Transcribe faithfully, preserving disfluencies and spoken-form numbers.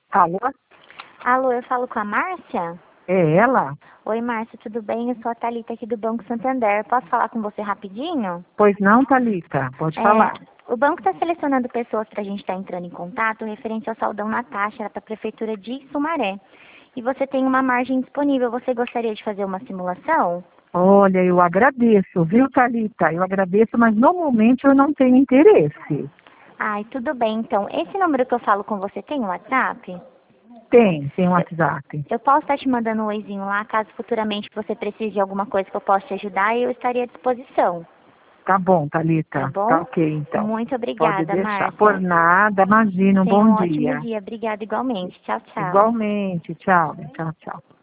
Alô? Alô, eu falo com a Márcia? É ela? Oi, Márcia, tudo bem? Eu sou a Thalita aqui do Banco Santander. Posso falar com você rapidinho? Pois não, Thalita? Pode É, falar. o banco está selecionando pessoas para a gente estar entrando em contato referente ao saldão na taxa para a Prefeitura de Sumaré. E você tem uma margem disponível. Você gostaria de fazer uma simulação? Olha, eu agradeço, viu, Thalita? Eu agradeço, mas no momento eu não tenho interesse. Ai, tudo bem. Então, esse número que eu falo com você tem um WhatsApp? Tem, tem um Eu, WhatsApp. eu posso estar te mandando um oizinho lá, caso futuramente você precise de alguma coisa que eu possa te ajudar, eu estaria à disposição. Tá bom, Tá Thalita. Tá bom? ok, então. Muito Pode obrigada, deixar. Por Márcia. nada, imagina, um Tenha bom um ótimo dia. dia. Obrigada igualmente. Tchau, tchau. Igualmente. Tchau, tchau, tchau.